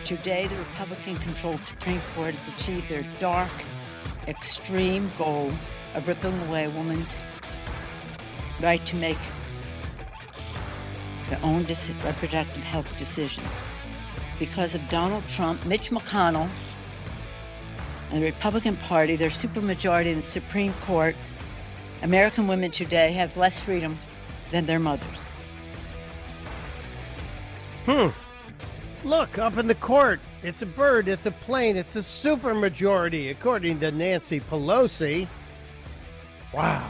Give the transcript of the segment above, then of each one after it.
Today, the Republican-controlled Supreme Court has achieved their dark, extreme goal of ripping away a woman's right to make their own reproductive health decisions. Because of Donald Trump, Mitch McConnell, and the Republican Party, their supermajority in the Supreme Court, American women today have less freedom than their mothers. Look, up in the court, it's a bird, it's a plane, it's a supermajority, according to Nancy Pelosi. Wow.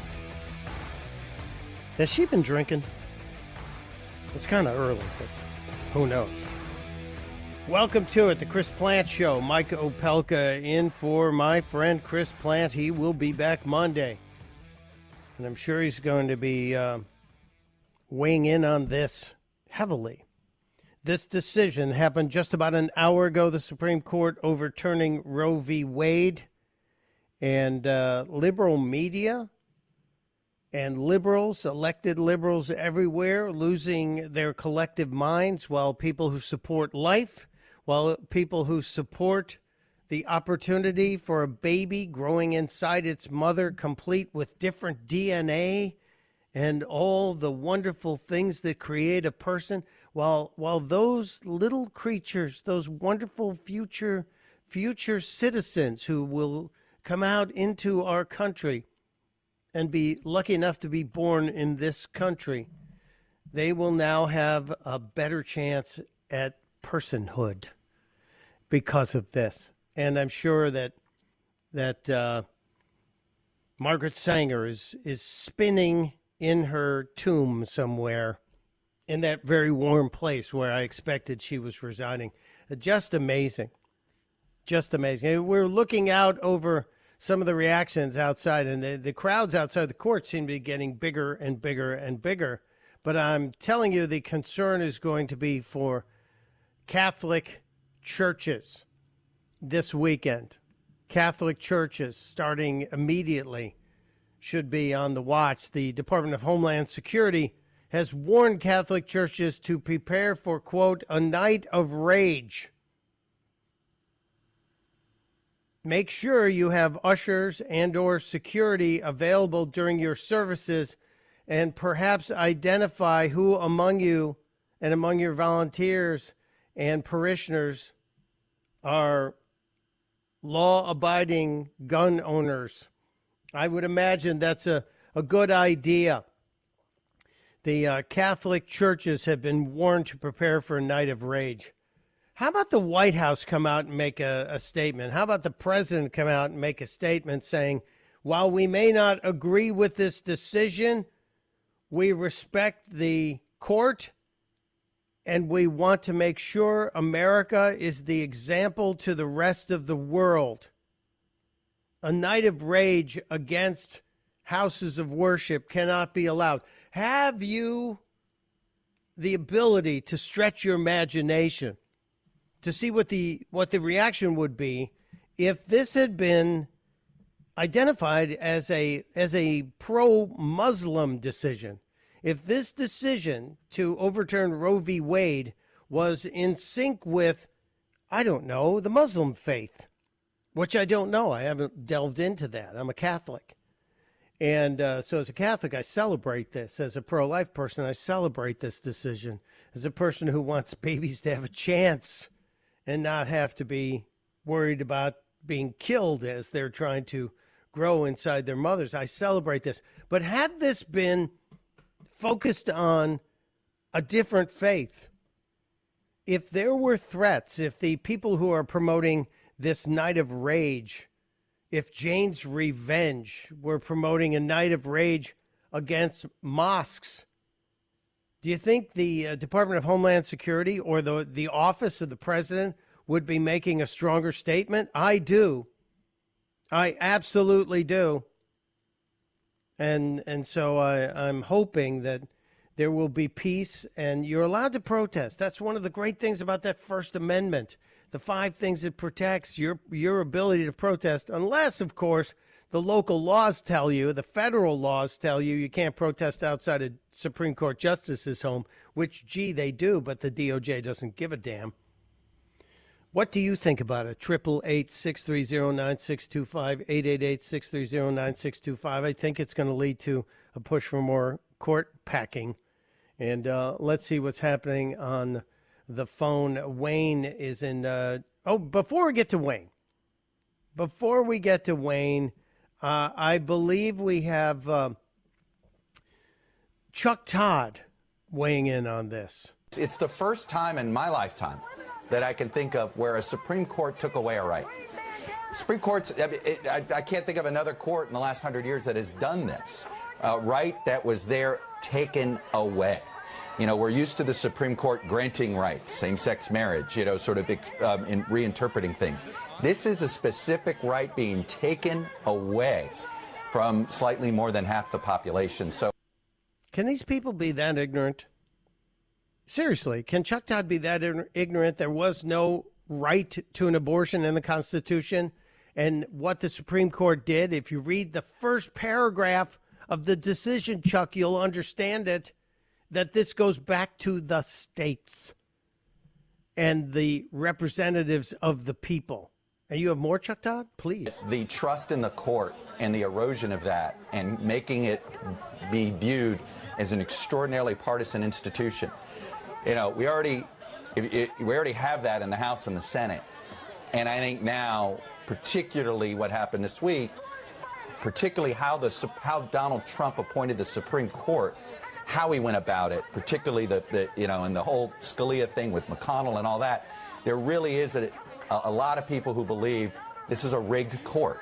Has she been drinking? It's kind of early, but who knows? Welcome to it, the Chris Plante Show. Mike Opelka in for my friend Chris Plante. He will be back Monday. And I'm sure he's going to be weighing in on this heavily. This decision happened just about an hour ago, the Supreme Court overturning Roe v. Wade. And liberal media and liberals, elected liberals everywhere, losing their collective minds, while people who support life, while people who support the opportunity for a baby growing inside its mother, complete with different DNA and all the wonderful things that create a person, while those little creatures, those wonderful future citizens who will come out into our country and be lucky enough to be born in this country, they will now have a better chance at personhood because of this. And I'm sure that Margaret Sanger is spinning in her tomb somewhere in that very warm place where I expected she was residing. Just amazing. Just amazing. We're looking out over some of the reactions outside, and the crowds outside the court seem to be getting bigger and bigger and bigger. But I'm telling you, the concern is going to be for Catholic churches this weekend. Catholic churches, starting immediately, should be on the watch. The Department of Homeland Security has warned Catholic churches to prepare for, quote, a night of rage. Make sure you have ushers and or security available during your services, and perhaps identify who among you and among your volunteers and parishioners are law-abiding gun owners. I would imagine that's a good idea. The Catholic churches have been warned to prepare for a night of rage. How about the White House come out and make a statement? How about the president come out and make a statement saying, while we may not agree with this decision, we respect the court and we want to make sure America is the example to the rest of the world. A night of rage against houses of worship cannot be allowed. Have you the ability to stretch your imagination to see what the reaction would be if this had been identified as a pro-Muslim decision? If this decision to overturn Roe v. Wade was in sync with, I don't know, the Muslim faith, which I don't know. I haven't delved into that. I'm a Catholic. And so as a Catholic, I celebrate this. As a pro-life person, I celebrate this decision. As a person who wants babies to have a chance and not have to be worried about being killed as they're trying to grow inside their mothers, I celebrate this. But had this been focused on a different faith, if there were threats, if the people who are promoting this night of rage, if Jane's Revenge were promoting a night of rage against mosques, do you think the Department of Homeland Security or the office of the president would be making a stronger statement? I do. I absolutely do. And so I'm hoping that there will be peace, and you're allowed to protest. That's one of the great things about that First Amendment. The 5 things it protects your ability to protest, unless, of course, the local laws tell you, the federal laws tell you, you can't protest outside a Supreme Court justice's home, which, gee, they do, but the DOJ doesn't give a damn. What do you think about it? 888-630-9625, 888-630-9625. I think it's going to lead to a push for more court packing. And let's see what's happening on the phone. Wayne is in. Before we get to Wayne, I believe we have Chuck Todd weighing in on this. It's the first time in my lifetime that I can think of where a Supreme Court took away a right. Supreme Court's, I can't think of another court in the last 100 years that has done this. Right that was there taken away. You know, we're used to the Supreme Court granting rights, same-sex marriage, you know, sort of in reinterpreting things. This is a specific right being taken away from slightly more than half the population. So, can these people be that ignorant? Seriously, can Chuck Todd be that ignorant? There was no right to an abortion in the Constitution. And what the Supreme Court did, if you read the first paragraph of the decision, Chuck, you'll understand it, that this goes back to the states and the representatives of the people. And you have more, Chuck Todd? Please. The trust in the court and the erosion of that and making it be viewed as an extraordinarily partisan institution. You know, we already have that in the House and the Senate. And I think now, particularly what happened this week, particularly how Donald Trump appointed the Supreme Court, how he went about it, particularly and the whole Scalia thing with McConnell and all that, there really is a lot of people who believe this is a rigged court.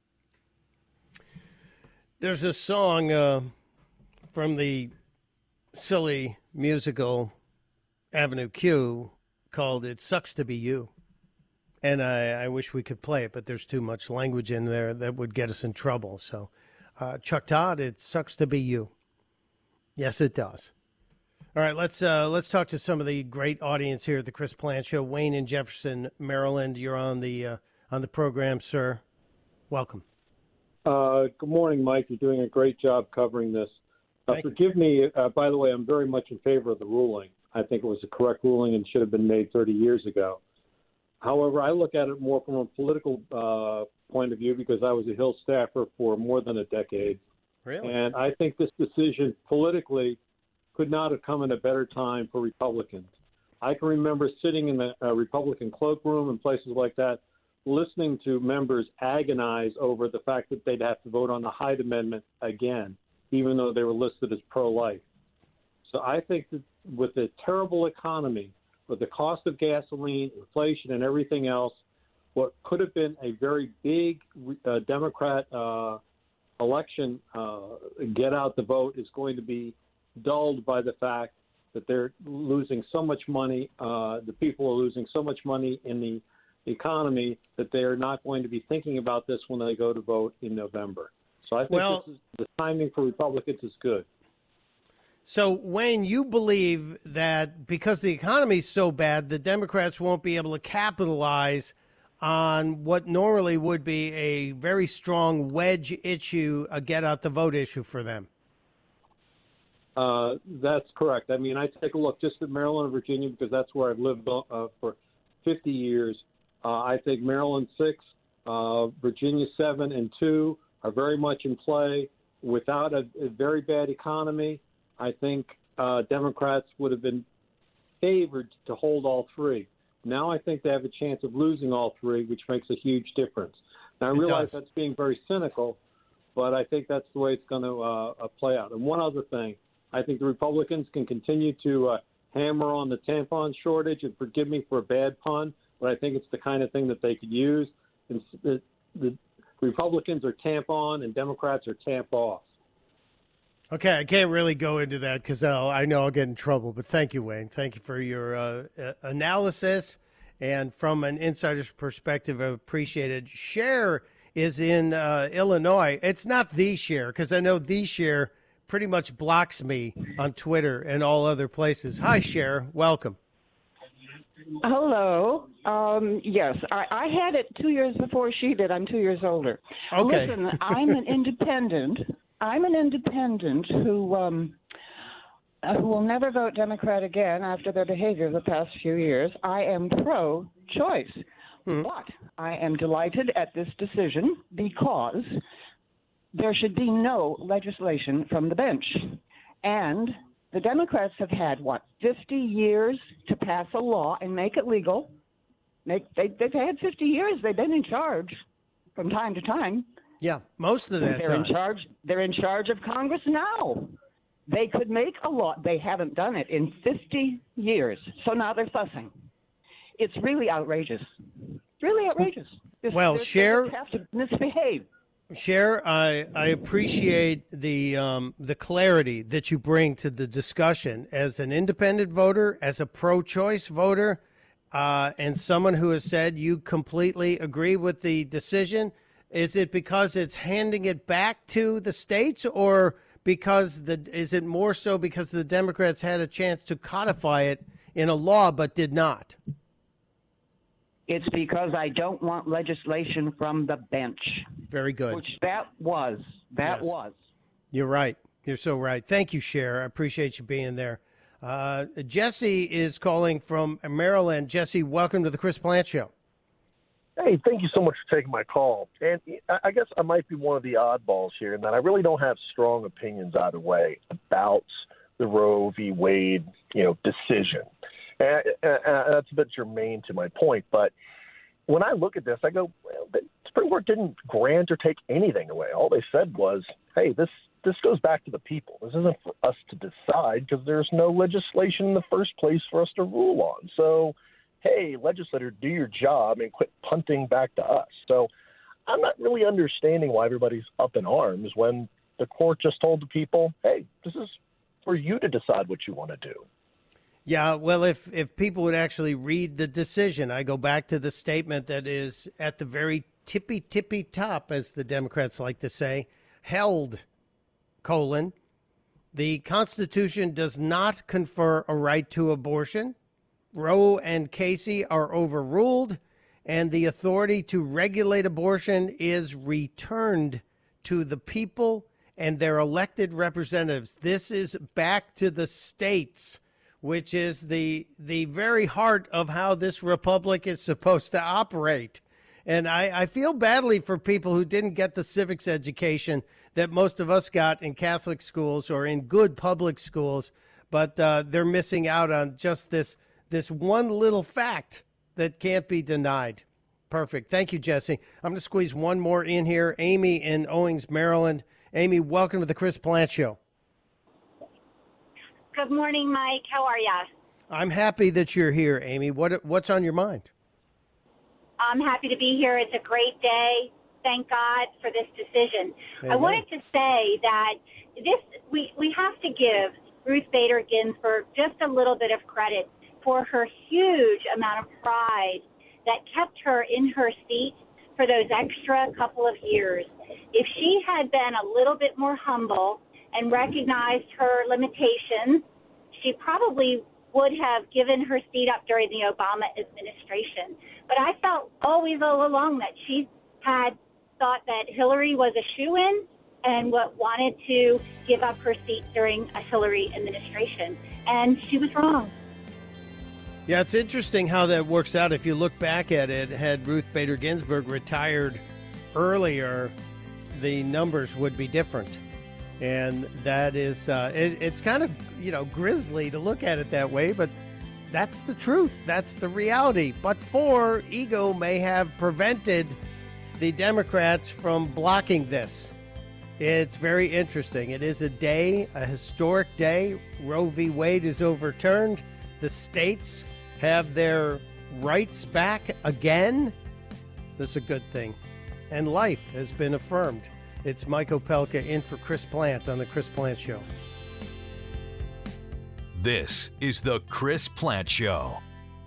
There's a song from the silly musical Avenue Q called "It Sucks to Be You." And I wish we could play it, but there's too much language in there that would get us in trouble. So, Chuck Todd, it sucks to be you. Yes, it does. All right, let's talk to some of the great audience here at the Chris Plante Show. Wayne in Jefferson, Maryland, you're on the program, sir. Welcome. Good morning, Mike. You're doing a great job covering this. Forgive me, by the way, I'm very much in favor of the ruling. I think it was a correct ruling and should have been made 30 years ago. However, I look at it more from a political point of view because I was a Hill staffer for more than a decade. Really? And I think this decision politically could not have come in a better time for Republicans. I can remember sitting in the Republican cloakroom and places like that, listening to members agonize over the fact that they'd have to vote on the Hyde Amendment again, even though they were listed as pro-life. So I think that with the terrible economy, with the cost of gasoline, inflation, and everything else, what could have been a very big Democrat election get out the vote is going to be dulled by the fact that they're losing so much money. The people are losing so much money in the economy that they are not going to be thinking about this when they go to vote in November. So I think the timing for Republicans is good. So, Wayne, you believe that because the economy is so bad, the Democrats won't be able to capitalize on what normally would be a very strong wedge issue, a get-out-the-vote issue for them. That's correct. I mean, I take a look just at Maryland and Virginia because that's where I've lived for 50 years. I think Maryland 6, Virginia 7 and 2 are very much in play. Without a very bad economy, I think Democrats would have been favored to hold all three. Now I think they have a chance of losing all three, which makes a huge difference. Now, I realize that's being very cynical, but I think that's the way it's going to play out. And one other thing, I think the Republicans can continue to hammer on the tampon shortage, and forgive me for a bad pun, but I think it's the kind of thing that they could use. And the Republicans are tampon and Democrats are tamp off. Okay, I can't really go into that because I know I'll get in trouble. But thank you, Wayne. Thank you for your analysis. And from an insider's perspective, I appreciate it. Cher is in Illinois. It's not the Cher because I know the Cher pretty much blocks me on Twitter and all other places. Hi, Cher. Welcome. Hello. Yes, I had it 2 years before she did. I'm 2 years older. Okay. Listen, I'm an independent who who will never vote Democrat again after their behavior the past few years. I am pro-choice. But I am delighted at this decision because there should be no legislation from the bench. And the Democrats have had, 50 years to pass a law and make it legal. They've had 50 years. They've been in charge from time to time. Yeah, most of that time. They're in charge of Congress now. They could make a law. They haven't done it in 50 years. So now they're fussing. It's really outrageous. Really outrageous. Well, Cher, they have to misbehave. Cher, I appreciate the clarity that you bring to the discussion as an independent voter, as a pro-choice voter, and someone who has said you completely agree with the decision. Is it because it's handing it back to the states, or is it more so because the Democrats had a chance to codify it in a law but did not? It's because I don't want legislation from the bench. Very good. Which that was. You're right. You're so right. Thank you, Cher. I appreciate you being there. Jesse is calling from Maryland. Jesse, welcome to the Chris Plante Show. Hey, thank you so much for taking my call. And I guess I might be one of the oddballs here in that I really don't have strong opinions either way about the Roe v. Wade, decision. And that's a bit germane to my point. But when I look at this, I go, well, the Supreme Court didn't grant or take anything away. All they said was, hey, this goes back to the people. This isn't for us to decide because there's no legislation in the first place for us to rule on. So, hey, legislator, do your job and quit punting back to us. So I'm not really understanding why everybody's up in arms when the court just told the people, hey, this is for you to decide what you want to do. Yeah, well, if people would actually read the decision, I go back to the statement that is at the very tippy top, as the Democrats like to say, held, the Constitution does not confer a right to abortion. Roe and Casey are overruled, and the authority to regulate abortion is returned to the people and their elected representatives. This is back to the states, which is the very heart of how this republic is supposed to operate. And I feel badly for people who didn't get the civics education that most of us got in Catholic schools or in good public schools, but they're missing out on just this one little fact that can't be denied. Perfect. Thank you, Jesse. I'm going to squeeze one more in here. Amy in Owings, Maryland. Amy, welcome to the Chris Plante Show. Good morning, Mike. How are ya? I'm happy that you're here, Amy. What's on your mind? I'm happy to be here. It's a great day. Thank God for this decision. Amen. I wanted to say that we have to give Ruth Bader Ginsburg just a little bit of credit for her huge amount of pride that kept her in her seat for those extra couple of years. If she had been a little bit more humble and recognized her limitations, she probably would have given her seat up during the Obama administration. But I felt always all along that she had thought that Hillary was a shoo-in and wanted to give up her seat during a Hillary administration. And she was wrong. Yeah, it's interesting how that works out. If you look back at it, had Ruth Bader Ginsburg retired earlier, the numbers would be different. And that is, it's kind of, grisly to look at it that way, but that's the truth. That's the reality. But ego may have prevented the Democrats from blocking this. It's very interesting. It is a historic day. Roe v. Wade is overturned. The states have their rights back again. This is a good thing. And life has been affirmed. It's Mike Opelka in for Chris Plante on The Chris Plante Show. This is The Chris Plante Show.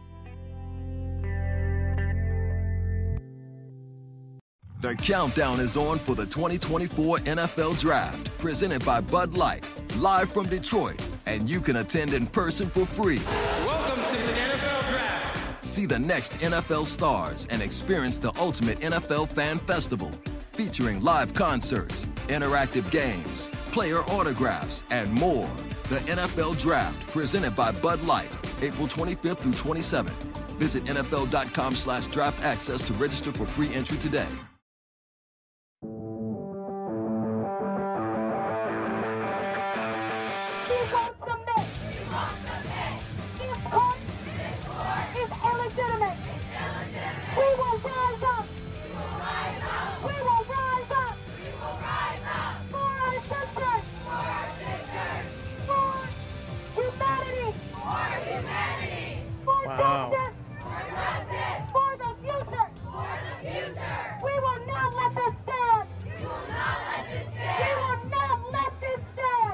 The countdown is on for the 2024 NFL Draft, presented by Bud Light, live from Detroit, and you can attend in person for free. Welcome to the NFL Draft. See the next NFL stars and experience the ultimate NFL fan festival, featuring live concerts, interactive games, player autographs, and more. The NFL Draft, presented by Bud Light, April 25th through 27th. Visit NFL.com/draft access to register for free entry today. Wow. For the future. We will not let this stand. We will not let this stand.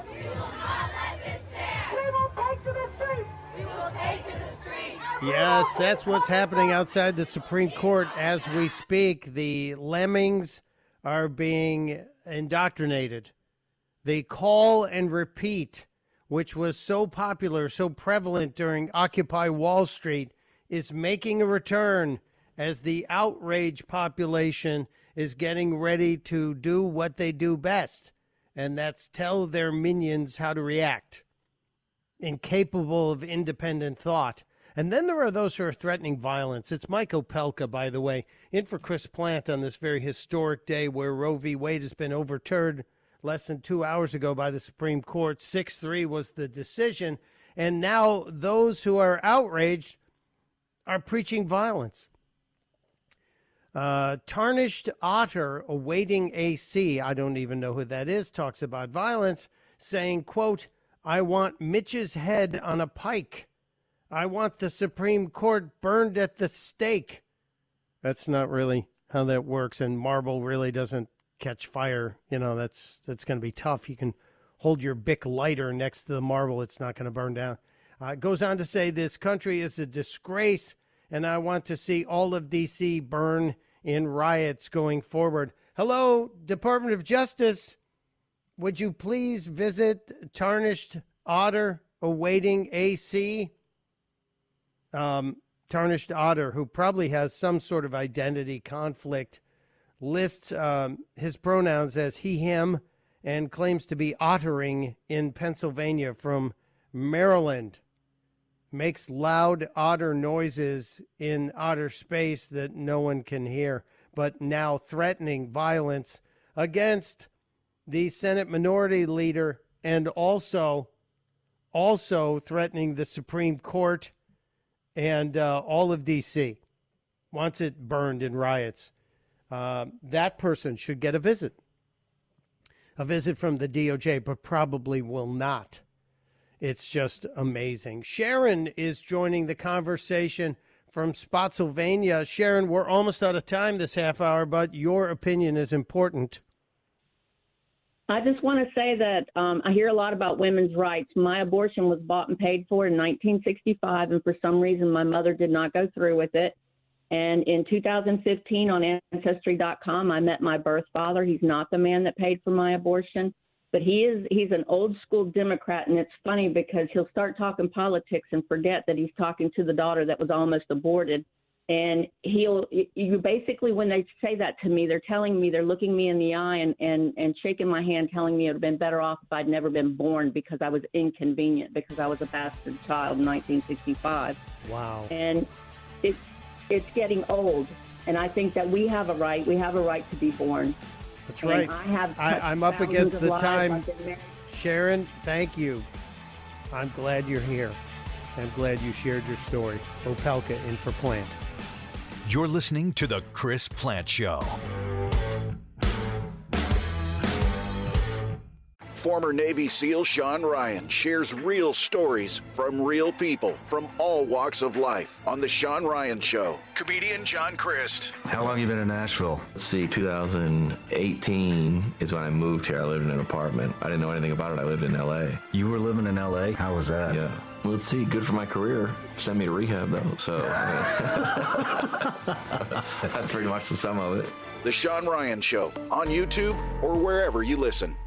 We will take to the streets. Yes, that's what's happening outside the Supreme Court as we speak. The lemmings are being indoctrinated. The call and repeat, which was so popular, so prevalent during Occupy Wall Street, is making a return as the outrage population is getting ready to do what they do best, and that's tell their minions how to react, incapable of independent thought. And then there are those who are threatening violence. It's Mike Opelka, by the way, in for Chris Plant on this very historic day where Roe v. Wade has been overturned less than 2 hours ago by the Supreme Court. 6-3 was the decision. And now those who are outraged are preaching violence. Tarnished Otter, awaiting AC, I don't even know who that is, talks about violence, saying, quote, I want Mitch's head on a pike. I want the Supreme Court burned at the stake. That's not really how that works, and marble really doesn't catch fire. You know, that's going to be tough. You can hold your Bic lighter next to the marble. It's not going to burn down. It goes on to say this country is a disgrace, and I want to see all of D.C. burn in riots going forward. Hello, Department of Justice. Would you please visit Tarnished Otter, awaiting AC? Tarnished Otter, who probably has some sort of identity conflict, lists his pronouns as he, him, and claims to be ottering in Pennsylvania from Maryland. Makes loud otter noises in outer space that no one can hear, but now threatening violence against the Senate Minority Leader and also threatening the Supreme Court and all of D.C. Wants it burned in riots. That person should get a visit from the DOJ, but probably will not. It's just amazing. Sharon is joining the conversation from Spotsylvania. Sharon, we're almost out of time this half hour, but your opinion is important. I just want to say that I hear a lot about women's rights. My abortion was bought and paid for in 1965, and for some reason my mother did not go through with it. And in 2015 on Ancestry.com, I met my birth father. He's not the man that paid for my abortion, but he's an old school Democrat, and it's funny because he'll start talking politics and forget that he's talking to the daughter that was almost aborted. And you basically, when they say that to me, they're telling me, they're looking me in the eye and shaking my hand, telling me it would have been better off if I'd never been born because I was inconvenient, because I was a bastard child in 1965. Wow. And it's getting old. And I think that we have a right to be born. That's right. I'm up against the time. Sharon, thank you. I'm glad you're here. I'm glad you shared your story. Opelka in for Plant. You're listening to The Chris Plant Show. Former Navy SEAL Sean Ryan shares real stories from real people from all walks of life on The Sean Ryan Show. Comedian John Crist. How long have you been in Nashville? Let's see, 2018 is when I moved here. I lived in an apartment. I didn't know anything about it. I lived in L.A. You were living in L.A.? How was that? Yeah. Well, let's see, good for my career. Send me to rehab, though, so that's pretty much the sum of it. The Sean Ryan Show on YouTube or wherever you listen.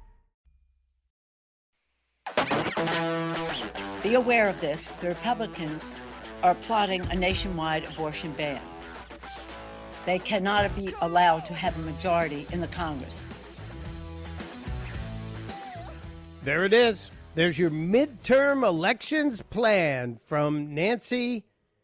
Be aware of this. The Republicans are plotting a nationwide abortion ban. They cannot be allowed to have a majority in the Congress. There it is. There's your midterm elections plan from Nancy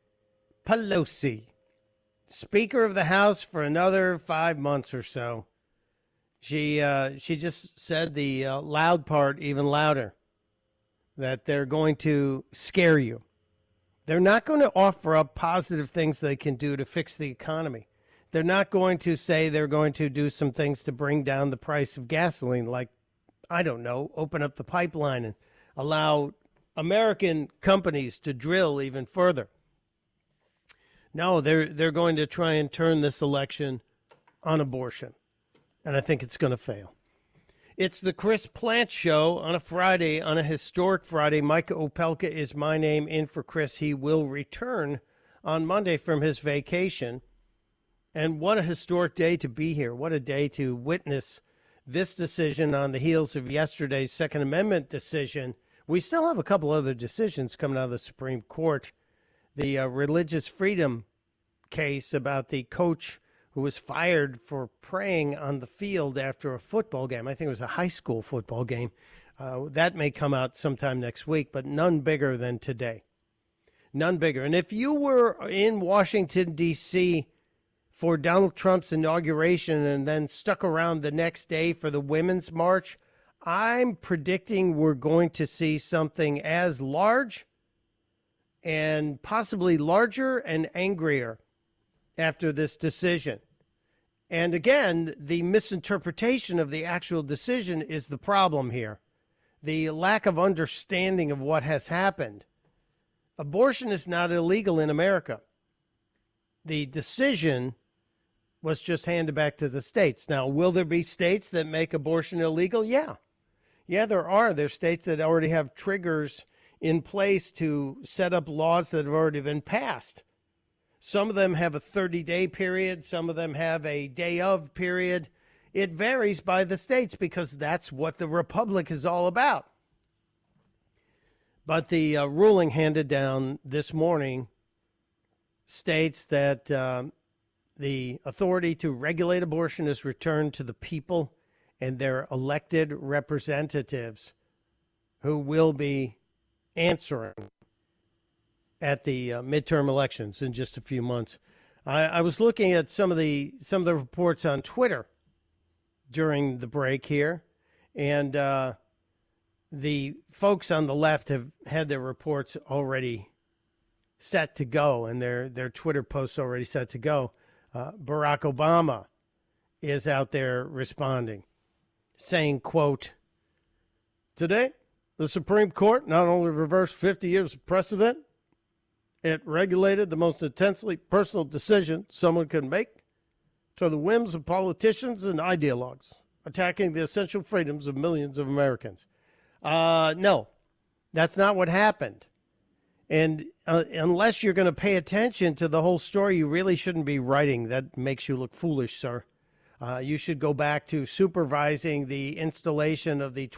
Pelosi, Speaker of the House for another 5 months or so. She just said the loud part even louder, that they're going to scare you. They're not going to offer up positive things they can do to fix the economy. They're not going to say they're going to do some things to bring down the price of gasoline, like, I don't know, open up the pipeline and allow American companies to drill even further. No, they're going to try and turn this election on abortion, and I think it's going to fail. It's the Chris Plante Show on a Friday, on a historic Friday. Mike Opelka is my name, in for Chris. He will return on Monday from his vacation. And what a historic day to be here. What a day to witness this decision on the heels of yesterday's Second Amendment decision. We still have a couple other decisions coming out of the Supreme Court. The religious freedom case about the coach who was fired for praying on the field after a football game. I think it was a high school football game. That may come out sometime next week, but none bigger than today. None bigger. And if you were in Washington, D.C., for Donald Trump's inauguration and then stuck around the next day for the Women's March, I'm predicting we're going to see something as large and possibly larger and angrier after this decision. And again, the misinterpretation of the actual decision is the problem here. The lack of understanding of what has happened. Abortion is not illegal in America. The decision was just handed back to the states. Now, will there be states that make abortion illegal? Yeah. Yeah, there are. There's states that already have triggers in place to set up laws that have already been passed. Some of them have a 30-day period. Some of them have a day of period. It varies by the states because that's what the republic is all about. But the ruling handed down this morning states that the authority to regulate abortion is returned to the people and their elected representatives, who will be answering at the midterm elections in just a few months. I was looking at some of the reports on Twitter during the break here, and the folks on the left have had their reports already set to go, and their Twitter posts already set to go. Barack Obama is out there responding, saying, quote, "Today, the Supreme Court not only reversed 50 years of precedent, it regulated the most intensely personal decision someone could make to the whims of politicians and ideologues, attacking the essential freedoms of millions of Americans." No, that's not what happened. And unless you're going to pay attention to the whole story, you really shouldn't be writing. That makes you look foolish, sir. You should go back to supervising the installation of the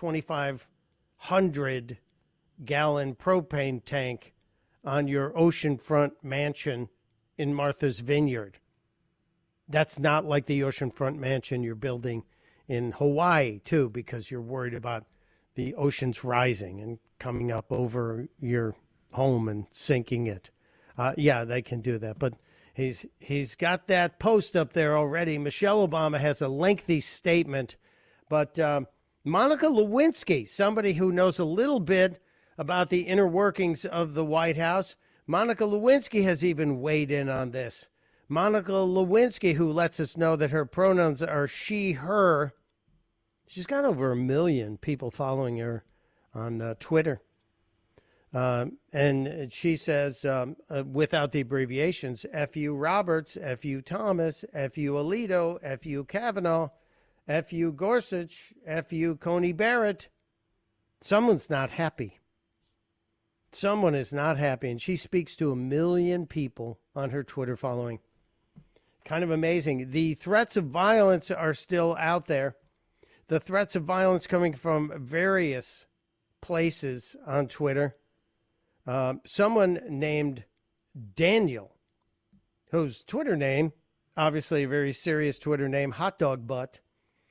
2,500-gallon propane tank on your oceanfront mansion in Martha's Vineyard. That's not like the oceanfront mansion you're building in Hawaii, too, because you're worried about the oceans rising and coming up over your home and sinking it. Yeah, they can do that. But he's got that post up there already. Michelle Obama has a lengthy statement. But Monica Lewinsky, somebody who knows a little bit about the inner workings of the White House, Monica Lewinsky has even weighed in on this. Monica Lewinsky, who lets us know that her pronouns are she, her. She's got over 1 million people following her on Twitter. And she says, without the abbreviations, F.U. Roberts, F.U. Thomas, F.U. Alito, F.U. Kavanaugh, F.U. Gorsuch, F.U. Coney Barrett. Someone's not happy. Someone is not happy. And she speaks to 1 million people on her Twitter following. Kind of amazing. The threats of violence are still out there. The threats of violence coming from various places on Twitter. Someone named Daniel, whose Twitter name, obviously a very serious Twitter name, Hot Dog Butt,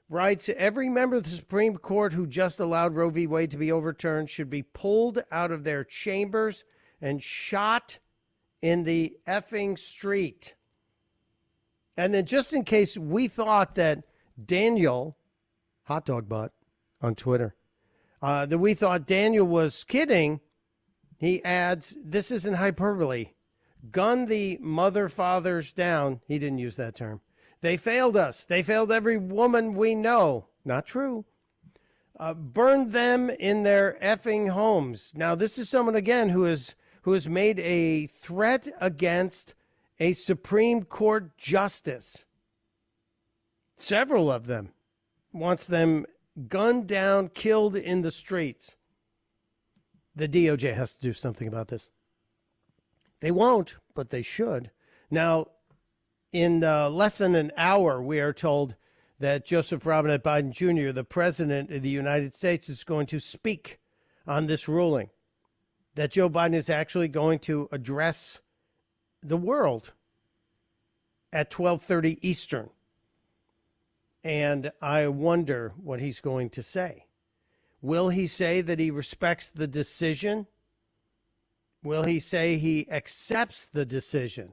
writes, every member of the Supreme Court who just allowed Roe v. Wade to be overturned should be pulled out of their chambers and shot in the effing street. And then just in case we thought that Daniel, hot dog butt on Twitter, that we thought Daniel was kidding, he adds, this isn't hyperbole. Gun the mother fathers down. He didn't use that term. They failed us. They failed every woman we know. Not true. Burned them in their effing homes. Now, this is someone, again, who has made a threat against a Supreme Court justice. Several of them. Wants them gunned down, killed in the streets. The DOJ has to do something about this. They won't, but they should. Now, in less than an hour, we are told that Joseph Robinette Biden Jr., the president of the United States, is going to speak on this ruling, that Joe Biden is actually going to address the world at 12:30 Eastern. And I wonder what he's going to say. Will he say that he respects the decision? Will he say he accepts the decision?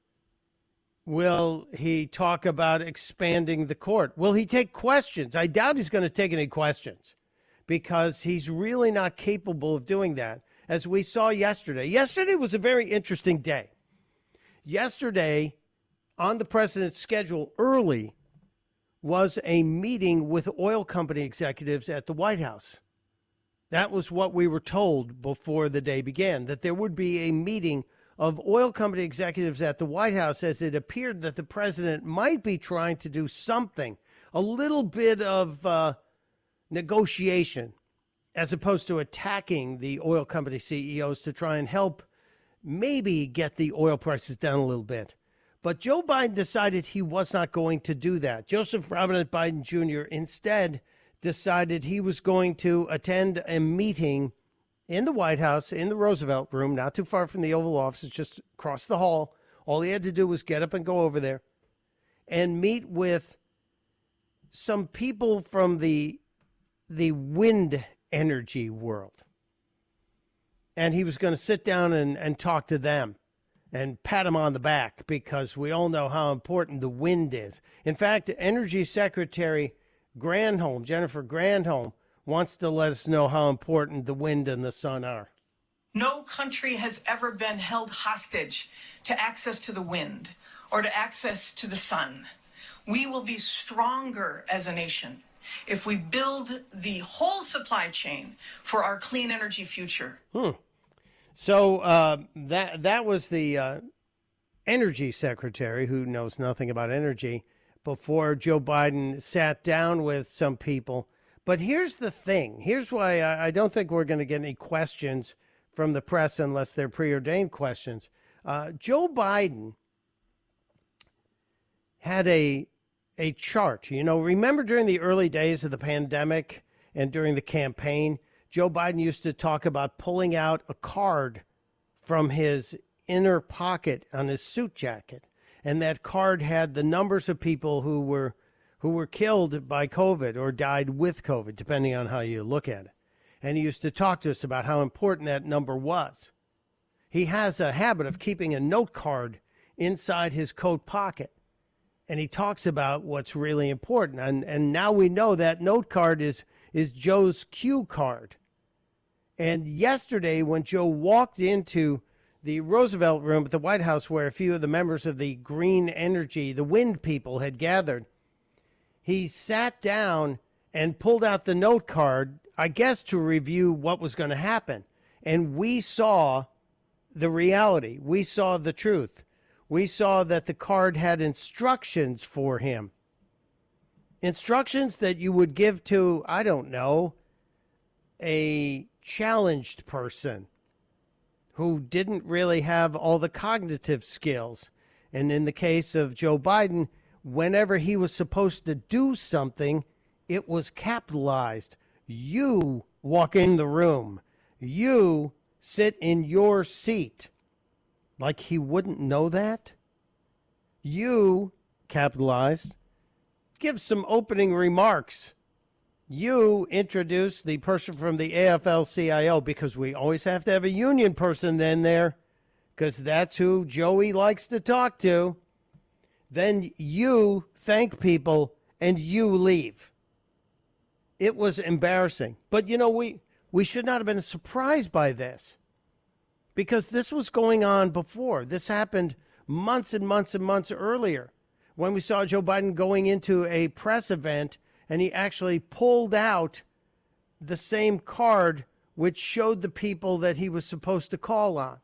Will he talk about expanding the court? Will he take questions? I doubt he's going to take any questions because he's really not capable of doing that, as we saw yesterday. Yesterday was a very interesting day. Yesterday, on the president's schedule early, was a meeting with oil company executives at the White House. That was what we were told before the day began, that there would be a meeting of oil company executives at the White House, as it appeared that the president might be trying to do something, a little bit of negotiation, as opposed to attacking the oil company CEOs to try and help maybe get the oil prices down a little bit. But Joe Biden decided he was not going to do that. Joseph Robinette Biden Jr. instead decided he was going to attend a meeting in the White House, in the Roosevelt Room, not too far from the Oval Office, just across the hall. All he had to do was get up and go over there and meet with some people from the wind energy world. And he was going to sit down and talk to them and pat them on the back, because we all know how important the wind is. In fact, Energy Secretary Granholm, Jennifer Granholm, wants to let us know how important the wind and the sun are. No country has ever been held hostage to access to the wind or to access to the sun. We will be stronger as a nation if we build the whole supply chain for our clean energy future. So that was the Energy Secretary, who knows nothing about energy, before Joe Biden sat down with some people. But here's the thing. Here's why I don't think we're going to get any questions from the press unless they're preordained questions. Joe Biden had a chart. You know, remember during the early days of the pandemic and during the campaign, Joe Biden used to talk about pulling out a card from his inner pocket on his suit jacket. And that card had the numbers of people who were killed by COVID or died with COVID, depending on how you look at it. And he used to talk to us about how important that number was. He has a habit of keeping a note card inside his coat pocket. And he talks about what's really important. And now we know that note card is Joe's cue card. And yesterday, when Joe walked into the Roosevelt Room at the White House, where a few of the members of the green energy, the wind people, had gathered, he sat down and pulled out the note card, I guess to review what was going to happen. And we saw the reality. We saw the truth. We saw that the card had instructions for him. Instructions that you would give to, I don't know, a challenged person who didn't really have all the cognitive skills. And in the case of Joe Biden, whenever he was supposed to do something, it was capitalized. You walk in the room. You sit in your seat. Like he wouldn't know that? You, capitalized, give some opening remarks. You introduced the person from the AFL-CIO, because we always have to have a union person in there, because that's who Joey likes to talk to. Then you thank people and you leave. It was embarrassing. But, you know, we should not have been surprised by this, because this was going on before. This happened months and months and months earlier, when we saw Joe Biden going into a press event and he actually pulled out the same card which showed the people that he was supposed to call on.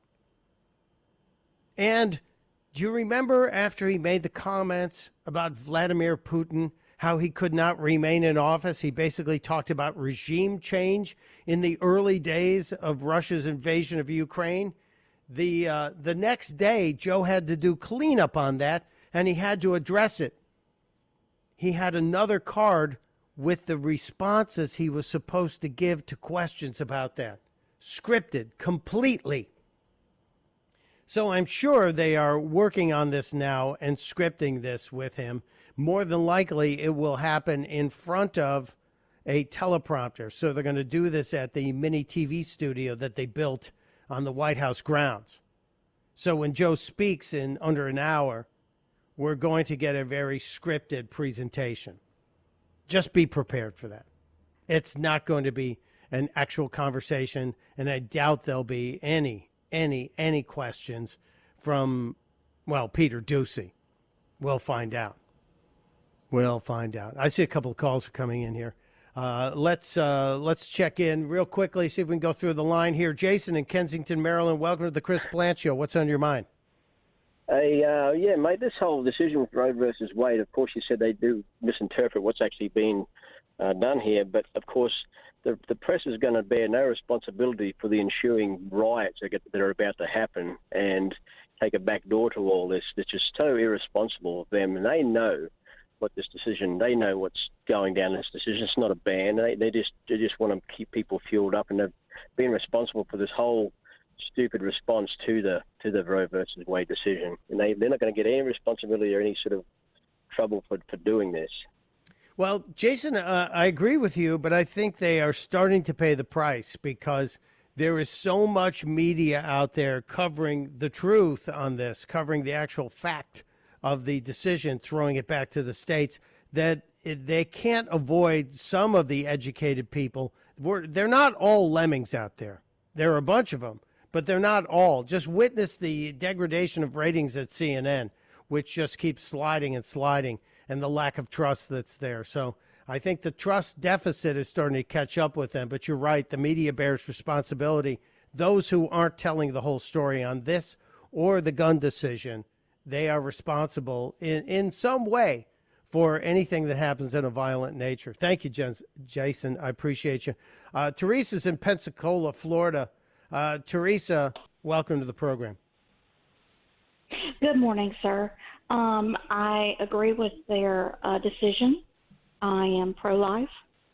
And do you remember after he made the comments about Vladimir Putin, how he could not remain in office? He basically talked about regime change in the early days of Russia's invasion of Ukraine. The next day, Joe had to do cleanup on that, and he had to address it. He had another card with the responses he was supposed to give to questions about that, scripted completely. So I'm sure they are working on this now and scripting this with him. More than likely, it will happen in front of a teleprompter. So they're going to do this at the mini TV studio that they built on the White House grounds. So when Joe speaks in under an hour, we're going to get a very scripted presentation. Just be prepared for that. It's not going to be an actual conversation, and I doubt there'll be any questions from, well, Peter Doocy. We'll find out. I see a couple of calls are coming in here. Let's check in real quickly, see if we can go through the line here. Jason in Kensington, Maryland, welcome to the Chris Plante Show. What's on your mind? Yeah, mate, this whole decision with Roe versus Wade, of course, you said they do misinterpret what's actually been done here. But, of course, the press is going to bear no responsibility for the ensuing riots that are about to happen and take a back door to all this. It's just so irresponsible of them. And they know they know what's going down in this decision. It's not a ban. They just want to keep people fueled up, and they've been responsible for this whole stupid response to the Roe versus Wade decision. And they're not going to get any responsibility or any sort of trouble for doing this. Well, Jason, I agree with you, but I think they are starting to pay the price, because there is so much media out there covering the truth on this, covering the actual fact of the decision, throwing it back to the states, that they can't avoid some of the educated people. They're not all lemmings out there. There are a bunch of them, but they're not all. Just witness the degradation of ratings at CNN, which just keeps sliding and sliding, and the lack of trust that's there. So I think the trust deficit is starting to catch up with them. But you're right, the media bears responsibility. Those who aren't telling the whole story on this or the gun decision, they are responsible in some way for anything that happens in a violent nature. Thank you, Jason. I appreciate you. Teresa's in Pensacola, Florida. Teresa, welcome to the program. Good morning, sir. I agree with their decision. I am pro-life.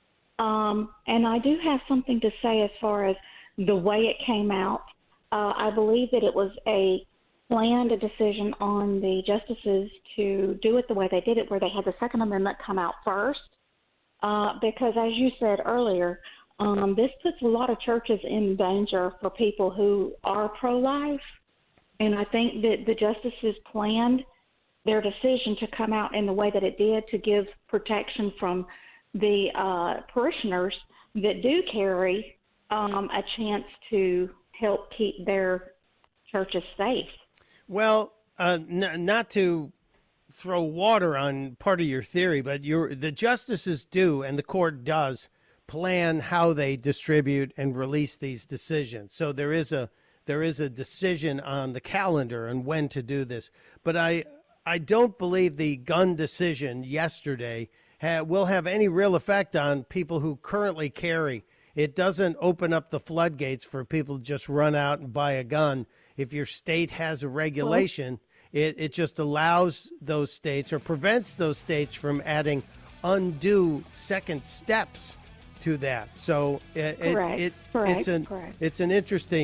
And I do have something to say as far as the way it came out. I believe that it was a planned decision on the justices to do it the way they did it, where they had the Second Amendment come out first. Because as you said earlier, this puts a lot of churches in danger for people who are pro-life. And I think that the justices planned their decision to come out in the way that it did to give protection from the parishioners that do carry a chance to help keep their churches safe. Well, not to throw water on part of your theory, but the justices do, and the court does, plan how they distribute and release these decisions. So there is a decision on the calendar and when to do this. But I don't believe the gun decision yesterday will have any real effect on people who currently carry. It doesn't open up the floodgates for people to just run out and buy a gun. If your state has a regulation, it just allows those states or prevents those states from adding undue second steps to that. So it's an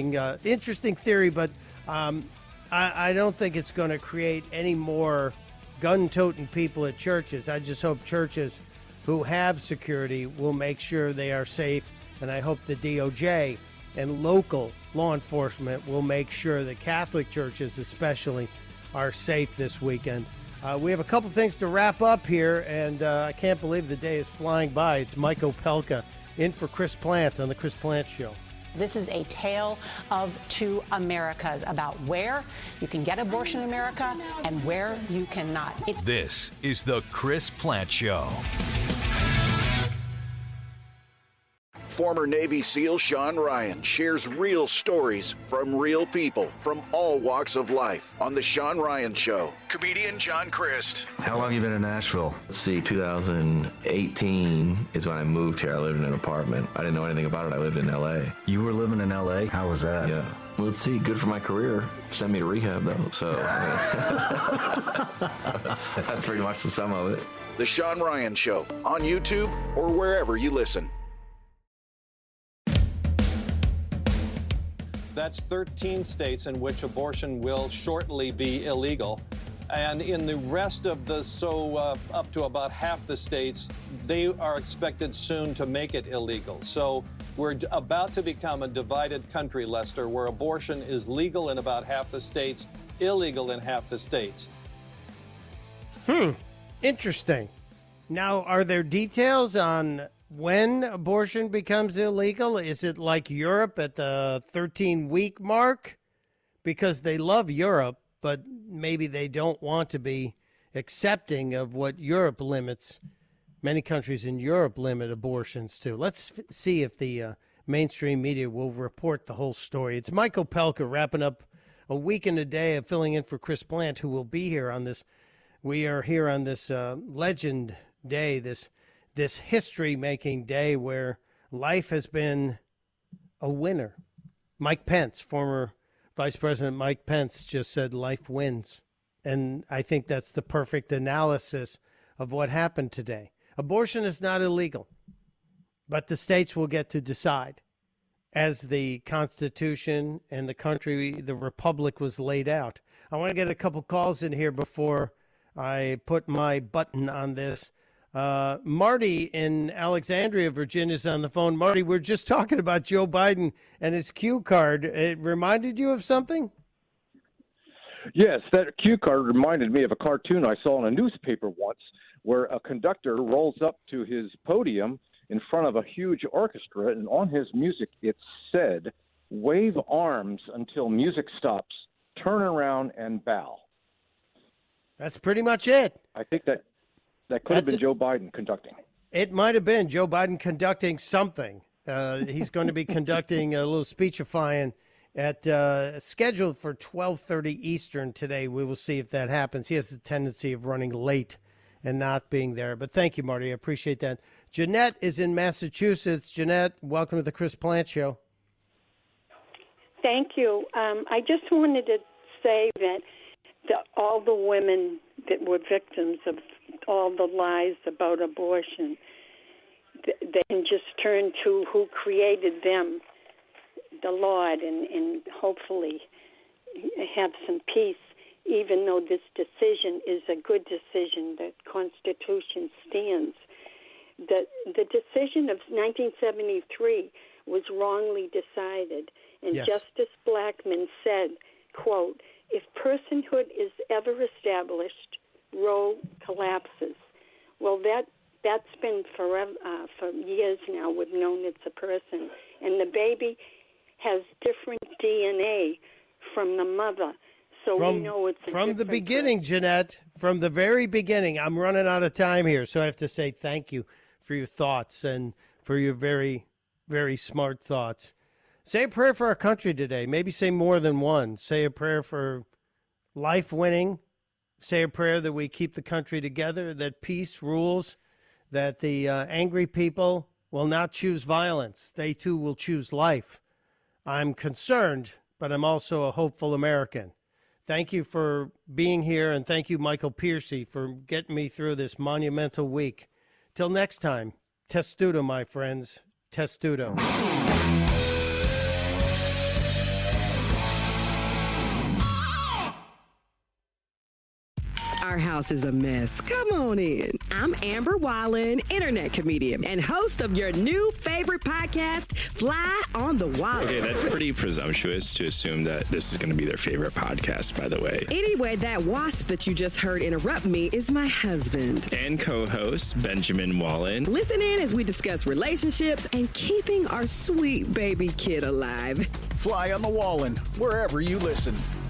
interesting theory, but I don't think it's going to create any more gun-toting people at churches. I just hope churches who have security will make sure they are safe, and I hope the DOJ and local law enforcement will make sure that Catholic churches especially are safe this weekend. We have a couple things to wrap up here, and I can't believe the day is flying by. It's Mike Opelka in for Chris Plant on The Chris Plant Show. This is a tale of two Americas about where you can get abortion in America and where you cannot. This is The Chris Plant Show. Former Navy SEAL Sean Ryan shares real stories from real people from all walks of life on The Sean Ryan Show. Comedian John Crist. How long you been in Nashville? Let's see, 2018 is when I moved here. I lived in an apartment. I didn't know anything about it. I lived in L.A. You were living in L.A.? How was that? Yeah. Well, let's see, good for my career. Sent me to rehab, though, so that's pretty much the sum of it. The Sean Ryan Show on YouTube or wherever you listen. That's 13 states in which abortion will shortly be illegal. And in the rest of the, up to about half the states, they are expected soon to make it illegal. So we're about to become a divided country, Lester, where abortion is legal in about half the states, illegal in half the states. Interesting. Now, are there details on when abortion becomes illegal? Is it like Europe at the 13-week mark? Because they love Europe, but maybe they don't want to be accepting of what Europe limits. Many countries in Europe limit abortions to. Let's see if the mainstream media will report the whole story. It's Mike Opelka wrapping up a week and a day of filling in for Chris Plant, who will be here on this. We are here on this legend day, this history-making day where life has been a winner. Mike Pence, former Vice President Mike Pence, just said life wins. And I think that's the perfect analysis of what happened today. Abortion is not illegal, but the states will get to decide as the Constitution and the country, the republic was laid out. I want to get a couple calls in here before I put my button on this. Marty in Alexandria, Virginia is on the phone. Marty, we're just talking about Joe Biden and his cue card. It reminded you of something? Yes, that cue card reminded me of a cartoon I saw in a newspaper once where a conductor rolls up to his podium in front of a huge orchestra, and on his music it said, "Wave arms until music stops, turn around and bow." That's pretty much it. I think that could have been Joe Biden conducting. It might have been Joe Biden conducting something. He's going to be conducting a little speechifying at scheduled for 12:30 Eastern today. We will see if that happens. He has a tendency of running late and not being there. But thank you, Marty. I appreciate that. Jeanette is in Massachusetts. Jeanette, welcome to the Chris Plant Show. Thank you. I just wanted to say that all the women that were victims of all the lies about abortion, they can just turn to who created them, the Lord, and hopefully have some peace, even though this decision is a good decision. The Constitution stands. The decision of 1973 was wrongly decided, and Yes. Justice Blackmun said, quote, "If personhood is ever established, Roe collapses." Well, that's been forever, for years now. We've known it's a person, and the baby has different DNA from the mother, so we know it's from the beginning, Jeanette. From the very beginning. I'm running out of time here, so I have to say thank you for your thoughts and for your very, very smart thoughts. Say a prayer for our country today. Maybe say more than one. Say a prayer for life winning. Say a prayer that we keep the country together, that peace rules, that the angry people will not choose violence. They, too, will choose life. I'm concerned, but I'm also a hopeful American. Thank you for being here, and thank you, Michael Piercy, for getting me through this monumental week. Till next time, testudo, my friends, testudo. Our house is a mess. Come on in. I'm Amber Wallen, internet comedian and host of your new favorite podcast, Fly on the Wallen. Okay, that's pretty presumptuous to assume that this is going to be their favorite podcast, by the way. Anyway, that wasp that you just heard interrupt me is my husband. And co-host, Benjamin Wallen. Listen in as we discuss relationships and keeping our sweet baby kid alive. Fly on the Wallen, wherever you listen.